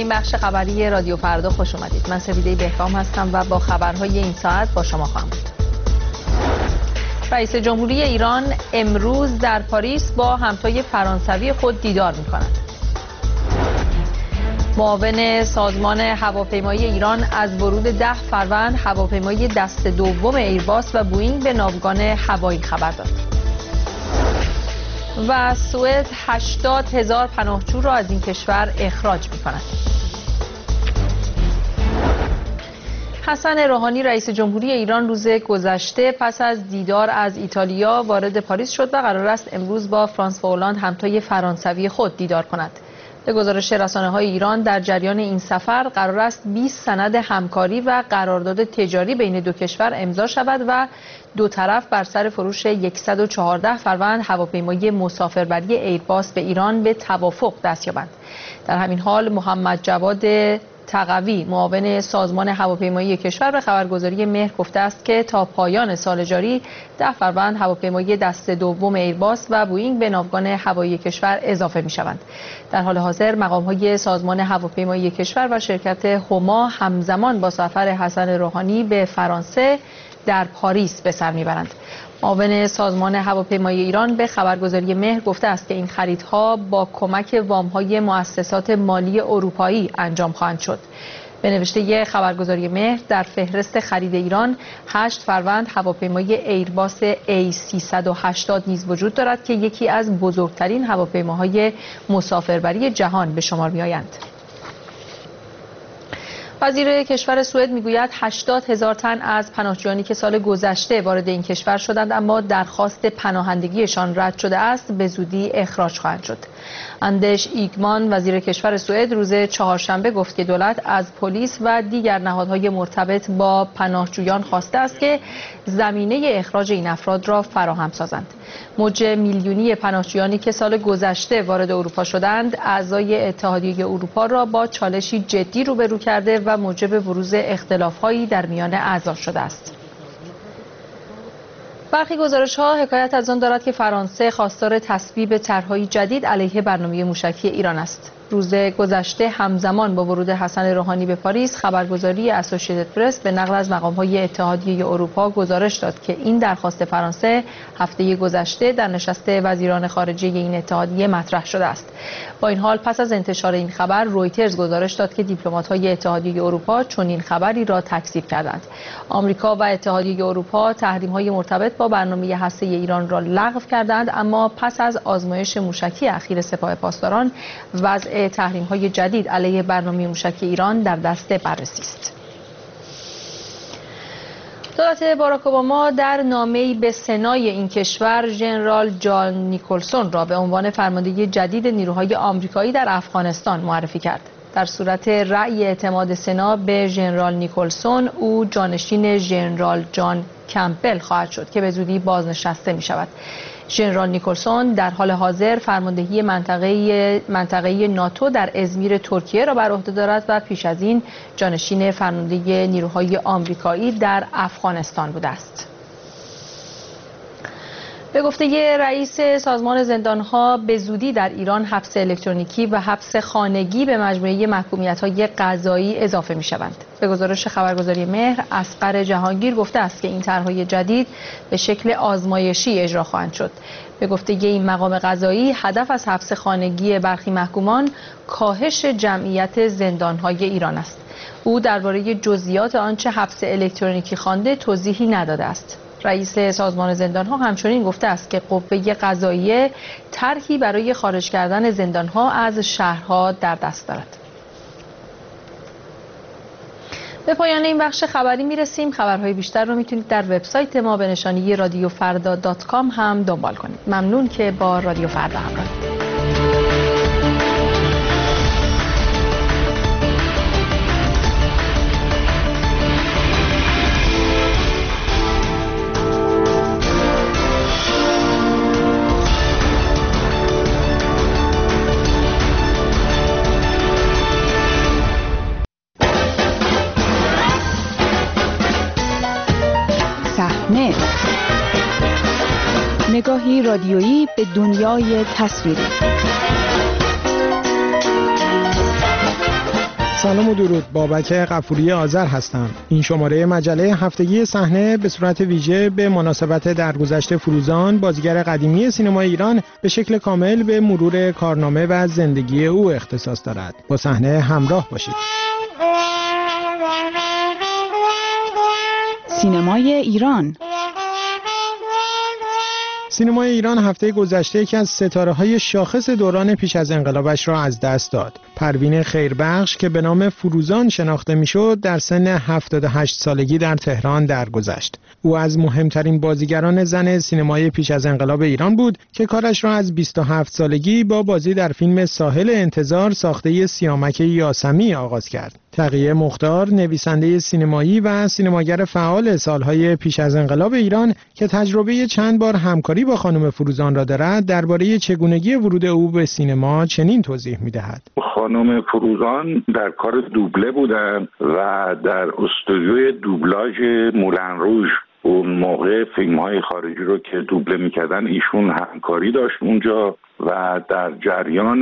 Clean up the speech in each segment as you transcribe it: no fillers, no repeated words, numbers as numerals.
این بخش خبری رادیو فردا خوش اومدید. من سویده بهرام هستم و با خبرهای این ساعت با شما خواهم بود. رئیس جمهوری ایران امروز در پاریس با همتای فرانسوی خود دیدار می‌کند. معاون سازمان هواپیمایی ایران از ورود 10 فروند هواپیمای دسته دوم ایرباس و بوئینگ به ناوگان هوایی خبر داد. و سوئد 80,000 پناهجو را از این کشور اخراج می‌کند. حسن روحانی رئیس جمهوری ایران روز گذشته پس از دیدار از ایتالیا وارد پاریس شد و قرار است امروز با فرانس و هلند همتای فرانسوی خود دیدار کند. به گزارش رسانه‌های ایران در جریان این سفر قرار است 20 سند همکاری و قرارداد تجاری بین دو کشور امضا شود و دو طرف بر سر فروش 114 فروند هواپیمای مسافربری ایرباس به ایران به توافق دست یابند. در همین حال محمد جواد تقوی معاون سازمان هواپیمایی کشور به خبرگزاری مهر گفته است که تا پایان سال جاری 10 فروند هواپیمای دسته دوم ایرباس و بوئینگ به ناوگان هوایی کشور اضافه می شوند. در حال حاضر مقام‌های سازمان هواپیمایی کشور و شرکت هما همزمان با سفر حسن روحانی به فرانسه در پاریس به سر میبرند. معاون سازمان هواپیمایی ایران به خبرگزاری مهر گفته است که این خریدها با کمک وام‌های مؤسسات مالی اروپایی انجام خواهند شد. به نوشته خبرگزاری مهر در فهرست خرید ایران 8 فروند هواپیمای ایرباس A380 نیز وجود دارد که یکی از بزرگترین هواپیماهای مسافربری جهان به شمار می‌آیند. وزیر کشور سوئد میگوید 80,000 تن از پناهجویانی که سال گذشته وارد این کشور شدند اما درخواست پناهندگیشان رد شده است به زودی اخراج خواهند شد. اندش ایگمان وزیر کشور سوئد روز چهارشنبه گفت که دولت از پلیس و دیگر نهادهای مرتبط با پناهجویان خواسته است که زمینه اخراج این افراد را فراهم سازند. موج میلیونی پناهجویانی که سال گذشته وارد اروپا شدند اعضای اتحادیه اروپا را با چالشی جدی روبرو کرده و موجب بروز اختلاف‌هایی در میان اعضا شده است. برخی گزارش‌ها حکایت از آن دارد که فرانسه خواستار تصویب طرح‌های جدید علیه برنامه موشکی ایران است. روز گذشته همزمان با ورود حسن روحانی به پاریس خبرگزاری اسوسییتد پرس به نقل از مقام‌های اتحادیه اروپا گزارش داد که این درخواست فرانسه هفته گذشته در نشست وزیران خارجه این اتحادیه مطرح شده است. با این حال پس از انتشار این خبر رویترز گزارش داد که دیپلمات‌های اتحادیه اروپا چنین خبری را تکذیب کردند. آمریکا و اتحادیه اروپا تحریم‌های مرتبط با برنامه هسته‌ای ایران را لغو کردند اما پس از آزمایش موشکی اخیر سپاه پاسداران وضع تحریم‌های جدید علیه برنامه موشکی ایران در دست بررسی است. دولت باراک اوباما در نامه‌ای به سنای این کشور ژنرال جان نیکلسون را به عنوان فرمانده جدید نیروهای آمریکایی در افغانستان معرفی کرد. در صورت رأی اعتماد سنا به ژنرال نیکلسون او جانشین ژنرال جان کمپبل خواهد شد که به زودی بازنشسته می شود. ژنرال نیکلسون در حال حاضر فرماندهی منطقه ناتو در ازمیر ترکیه را بر عهده دارد و پیش از این جانشین فرمانده نیروهای آمریکایی در افغانستان بوده است. به گفته رئیس سازمان زندانها به زودی در ایران حبس الکترونیکی و حبس خانگی به مجموعه محکومیت‌های قضایی اضافه می‌شوند. به گزارش خبرگزاری مهر اصغر جهانگیر گفته است که این طرح‌های جدید به شکل آزمایشی اجرا خواهند شد. به گفته این مقام قضایی هدف از حبس خانگی برخی محکومان کاهش جمعیت زندان‌های ایران است. او درباره جزئیات آنچه حبس الکترونیکی خوانده توضیحی نداده است. رئیس سازمان زندانها همچنین گفته است که قوه قضاییه طرحی برای خارج کردن زندانها از شهرها در دست دارد. به پایان این بخش خبری میرسیم. خبرهای بیشتر رو میتونید در وبسایت ما به نشانی radiofrda.com هم دنبال کنید. ممنون که با رادیو فردا همراهید. نگاهی رادیویی به دنیای تصویری. سلام و درود. بابک غفوری آذر هستم. این شماره مجله هفتگی صحنه به صورت ویژه به مناسبت درگذشت فروزان، بازیگر قدیمی سینمای ایران، به شکل کامل به مرور کارنامه و زندگی او اختصاص دارد. با صحنه همراه باشید. سینمای ایران. سینمای ایران هفته گذشته یکی از ستاره‌های شاخص دوران پیش از انقلابش را از دست داد. پروین خیربخش که به نام فروزان شناخته میشد، در سن 78 سالگی در تهران درگذشت. او از مهمترین بازیگران زن سینمای پیش از انقلاب ایران بود که کارش را از 27 سالگی با بازی در فیلم ساحل انتظار ساخته سیامک یاسمی آغاز کرد. تقیه مختار، نویسنده سینمایی و سینماگر فعال سالهای پیش از انقلاب ایران که تجربه چند بار همکاری با خانم فروزان را دارد، درباره چگونگی ورود او به سینما چنین توضیح می‌دهد. خانم فروزان در کار دوبله بودن و در استودیوی دوبلاژ مولن روژ اون موقع فیلم‌های خارجی رو که دوبله می‌کردن ایشون همکاری داشت اونجا و در جریان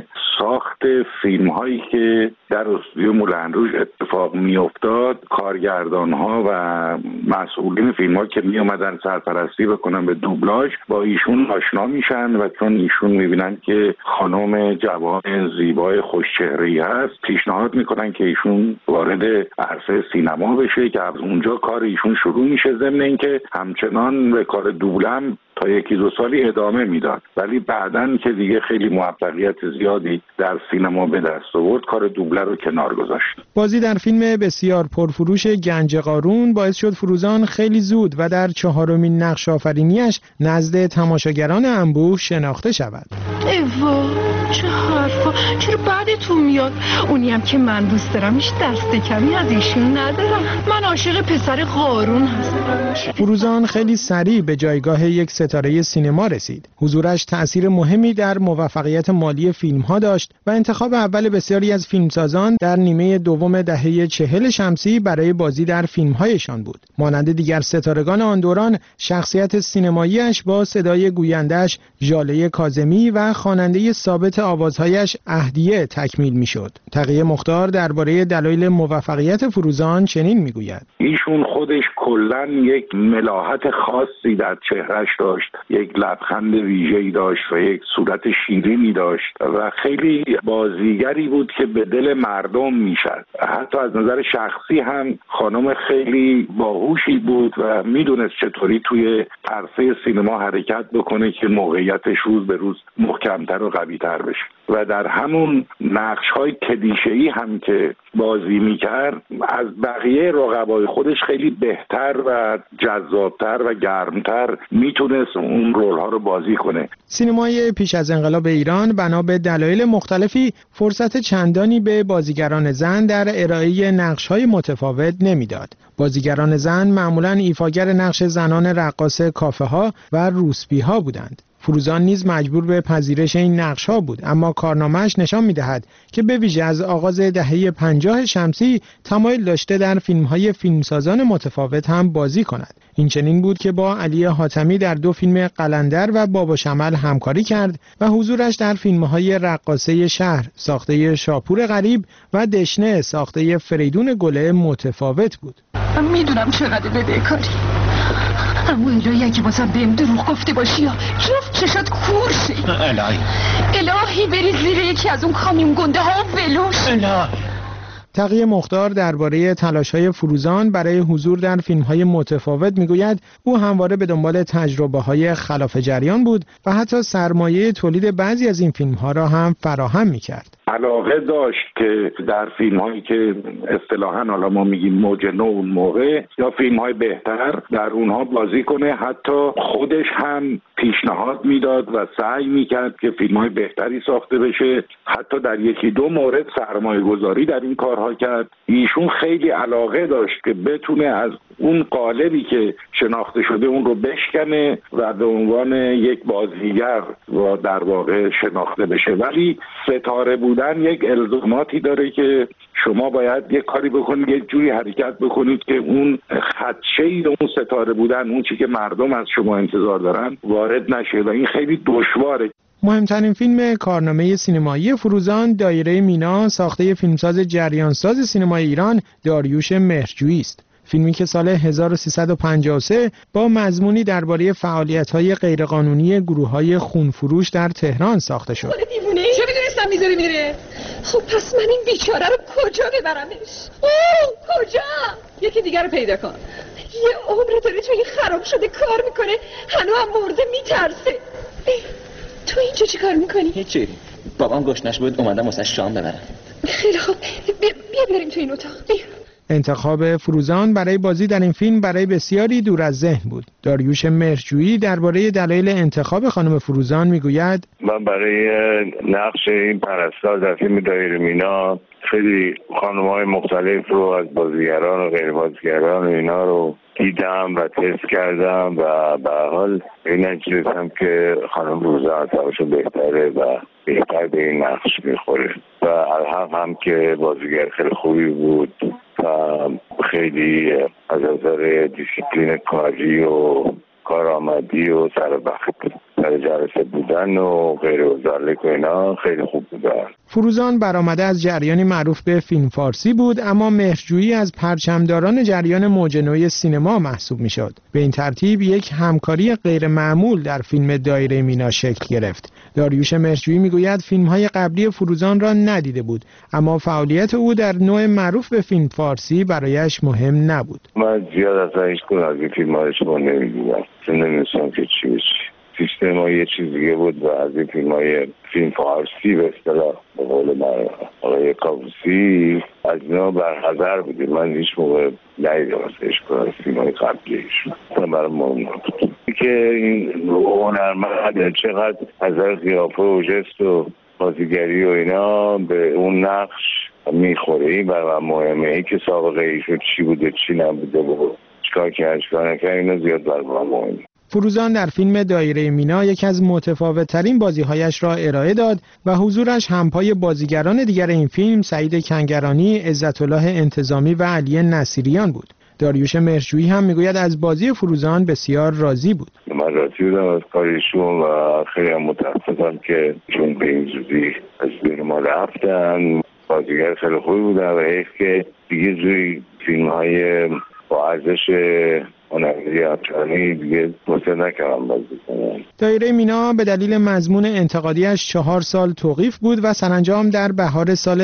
ساخت فیلم‌هایی که در استودیو مولن روژ اتفاق می‌افتاد، کارگردان‌ها و مسئولین فیلم‌ها که می‌آمدن سرپرستی بکنن به دوبلاژ با ایشون آشنا میشن و چون ایشون می‌بینن که خانم جوان زیبای خوش‌چهره‌ای هست، پیشنهاد می‌کنن که ایشون وارد عرصه سینما بشه که از اونجا کار ایشون شروع میشه. ضمن اینکه همچنان به کار دوبله هم تا یکی دو سالی ادامه میداد، ولی بعدن که دیگه خیلی موفقیت زیادی در سینما به دست آورد، کار دوبله رو کنار گذاشت. بازی در فیلم بسیار پرفروش گنج قارون باعث شد فروزان خیلی زود و در 4مین نقش آفرینیش نزد تماشاگران انبوه شناخته شود. ایوا چه حرفا، چرا بعدتون میاد؟ اونی هم که من دوست دارم هیچ دست کمی از ایشون ندارم. من عاشق پسر قارون هستم. فروزان خیلی سریع به جایگاه یک ستاره سینما رسید. حضورش تأثیر مهمی در موفقیت مالی فیلم‌ها داشت و انتخاب اول بسیاری از فیلمسازان در نیمه دوم دهه 40 شمسی برای بازی در فیلم‌هایشان بود. مانند دیگر ستارگان آن دوران، شخصیت سینمایی‌اش با صدای گوینده‌اش ژاله کاظمی و خواننده ثابت آوازهایش اهدیه تکمیل می‌شد. تقیه مختار درباره دلایل موفقیت فروزان چنین می‌گوید: ایشون خودش کلاً یک ملاحت خاصی در چهرهش داشت، یک لبخند ویژه‌ای داشت و یک صورت شیرینی داشت و خیلی بازیگری بود که به دل مردم میشد. حتی از نظر شخصی هم خانم خیلی باهوشی بود و میدونست چطوری توی عرصه سینما حرکت بکنه که موقعیتش روز به روز محکمتر و قوی‌تر بشه و در همون نقش‌های کلیشه‌ای هم که بازی میکرد از بقیه رقبای خودش خیلی بهتر و جذابتر و گرمتر میتونست اون رول‌ها رو بازی کنه. سینمای پیش از انقلاب ایران بنا به دلایل مختلفی فرصت چندانی به بازیگران زن در ارائه نقش‌های متفاوت نمیداد. بازیگران زن معمولاً ایفاگر نقش زنان رقاص کافه‌ها و روسپی‌ها بودند. فروزان نیز مجبور به پذیرش این نقش‌ها بود، اما کارنامه‌اش نشان می‌دهد که به ویژه از آغاز دهه 50 شمسی تمایل داشته در فیلم‌های فیلمسازان متفاوت هم بازی کند. این چنین بود که با علی حاتمی در 2 فیلم قلندر و بابا شمل همکاری کرد و حضورش در فیلم‌های رقاصه شهر ساخته شاپور غریب و دشنه ساخته فریدون گله متفاوت بود. من میدونم چقدر بدهکاری، اما الهی اگه بازم بهم دروغ گفته باشی یا جفت چشات کور شی. الهی بری زیر یکی از اون کامیون گنده ها ولوش. تقیه مختار درباره تلاش‌های فروزان برای حضور در فیلم‌های متفاوت می‌گوید او همواره به دنبال تجربه‌های خلاف جریان بود و حتی سرمایه تولید بعضی از این فیلم‌ها را هم فراهم می‌کرد. علاقه داشت که در فیلم‌هایی که اصطلاحاً حالا ما میگیم موج نو اون موقع یا فیلم‌های بهتر در اونها بازی کنه. حتی خودش هم پیشنهاد میداد و سعی میکرد که فیلم‌های بهتری ساخته بشه. حتی در 1-2 مورد سرمایه‌گذاری در این کارها کرد. ایشون خیلی علاقه داشت که بتونه از اون قالبی که شناخته شده اون رو بشکنه و به عنوان یک بازیگر و در واقع شناخته بشه. ولی ستاره بودن یک الزاماتی داره که شما باید یک کاری بکنید، یک جوری حرکت بکنید که اون خدشه‌ای اون ستاره بودن، اون چیزی که مردم از شما انتظار دارن، وارد نشه و این خیلی دشواره. مهمترین فیلم کارنامه سینمایی فروزان دایره مینا ساخته فیلمساز جریانساز سینمای ایران داریوش مهرجویی است. فیلمی که سال 1353 با مضمونی درباره فعالیت‌های غیرقانونی گروه‌های خونفروش در تهران ساخته شد. دیوونه چه می‌دونستم میذاری میره؟ خب پس من این بیچاره رو کجا ببرمش؟ اوه کجا؟ یکی دیگر رو پیدا کن. یه عمر داره توی خراب شده کار میکنه، هنوز هم مرده میترسه. تو اینجا چی کار میکنی؟ هیچی، بابام گشنش بود اومدم واسه شام ببرم. خیلی خوب، بیا بریم تو این اتاق. بیا. انتخاب فروزان برای بازی در این فیلم برای بسیاری دور از ذهن بود. داریوش مهرجویی درباره دلایل انتخاب خانم فروزان میگوید: من برای نقش این پرستار در فیلم دایره مینا خیلی خانم‌های مختلف رو از بازیگران و غیر بازیگران و اینا رو دیدم و تست کردم و به هر حال این نتیجه رسیدم که خانم فروزان از بهتره و بهتر به این نقش میخوره و الحق هم که بازیگر خیلی خوبی بود و خیلی از نظر دیسیپلین کاری و کارآمدی و سر جلسه بودن و غیر و ذالک و اینا خیلی خوب بودن. فروزان برآمده از جریانی معروف به فیلم فارسی بود، اما مهرجویی از پرچمداران جریان موج نو سینما محسوب میشد. به این ترتیب یک همکاری غیر معمول در فیلم دایره مینا شکل گرفت. داریوش مهرجویی میگوید فیلم‌های قبلی فروزان را ندیده بود، اما فعالیت او در نوع معروف به فیلم فارسی برایش مهم نبود. من زیاد از هیچ کدوم از این فیلم‌ها شما نمی‌دیدم. نمی‌دونستم که چی بشه. سیستم ما یه چیز دیگه بود و از این فیلم فارسی به اصطلاح به قول من آقای کاووسی از اینا برحذر بودیم. من هیچ موقع ندیدم از اشکال فیلم‌های قبلیش. برای مهم نبود که این هنرمند چقدر از قیافه و جست و بازیگری و اینا به اون نقش میخوره. این برای من مهمه. این که سابقه ایشون چی بوده چی نبوده و چیکار کرد چیکار نکرد اینا زیاد برای من مهمه. فروزان در فیلم دایره مینا یکی از متفاوت‌ترین بازی‌هایش را ارائه داد و حضورش همپای بازیگران دیگر این فیلم سعید کنگرانی، عزت‌الله انتظامی و علی نصیریان بود. داریوش مهرجویی هم میگوید از بازی فروزان بسیار راضی بود. من راضی بودم از کارشون و خیلی هم متاسفم که چون به این زودی از بین ما رفتن. بازیگر خیلی خوبی بودن و حیف که دیگه جوی فیلم‌های با ارزش هنری افغانی دیگه مصر نکردم بازی کنم. دایره مینا به دلیل مضمون انتقادیش 4 سال توقیف بود و سرانجام در بهار سال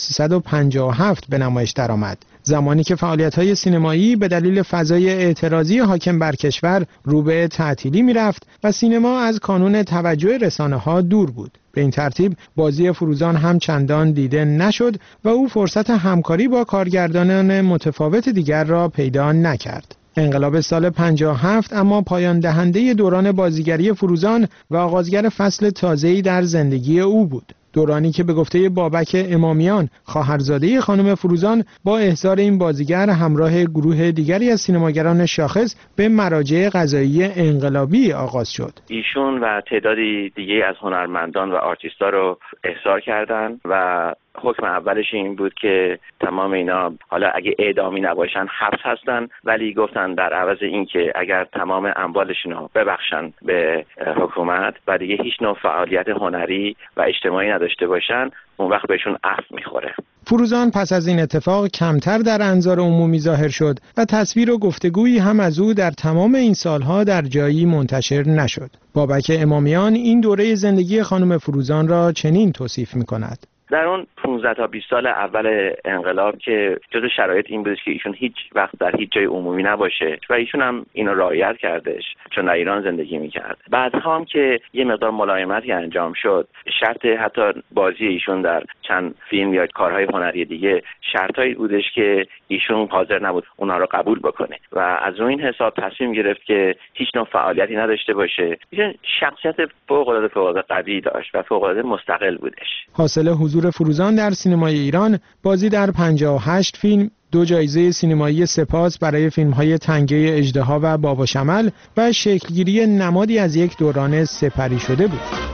1357 به نمایش درآمد. زمانی که فعالیت‌های سینمایی به دلیل فضای اعتراضی حاکم بر کشور رو به تعطیلی می‌رفت و سینما از کانون توجه رسانه‌ها دور بود. به این ترتیب بازی فروزان هم چندان دیده نشد و او فرصت همکاری با کارگردانان متفاوت دیگر را پیدا نکرد. انقلاب سال 57 اما پایان دهنده دوران بازیگری فروزان و آغازگر فصل تازه‌ای در زندگی او بود. دورانی که به گفته بابک امامیان خواهرزاده خانم فروزان با احضار این بازیگر همراه گروه دیگری از سینماگران شاخص به مراجع قضایی انقلابی آغاز شد. ایشون و تعدادی دیگه از هنرمندان و آرتیستا رو احضار کردند و حکم اولش این بود که تمام اینا حالا اگه اعدامی نباشن حبس هستن، ولی گفتن در عوض این که اگر تمام اموالشون رو ببخشن به حکومت و دیگه هیچ نوع فعالیت هنری و اجتماعی نداشته باشن اون وقت بهشون عفو میخوره. فروزان پس از این اتفاق کمتر در انظار عمومی ظاهر شد و تصویر و گفتگویی هم از او در تمام این سالها در جایی منتشر نشد. بابک امامیان این دوره زندگی خانم فروزان را چنین توصیف میکند: در اون 15 تا 20 سال اول انقلاب که جزو شرایط این بود که ایشون هیچ وقت در هیچ جای عمومی نباشه و ایشون هم اینو رعایت کردش چون در ایران زندگی میکرد. بعدها هم که یه مقدار ملایمتی انجام شد، شرط حتی بازی ایشون در چند فیلم یا کارهای هنری دیگه شرطایی بودش که ایشون حاضر نبود اونها رو قبول بکنه و از این حساب تصمیم گرفت که هیچ نوع فعالیتی نداشته باشه. ایشون شخصیت فوق‌العاده قوی داشت و فوق‌العاده مستقل بودش. حاصل حضور فروزان در سینمای ایران بازی در 58 فیلم، 2 جایزه سینمایی سپاس برای فیلم‌های تنگه اژدها و بابا شمل و شکلگیری نمادی از یک دوران سپری شده بود.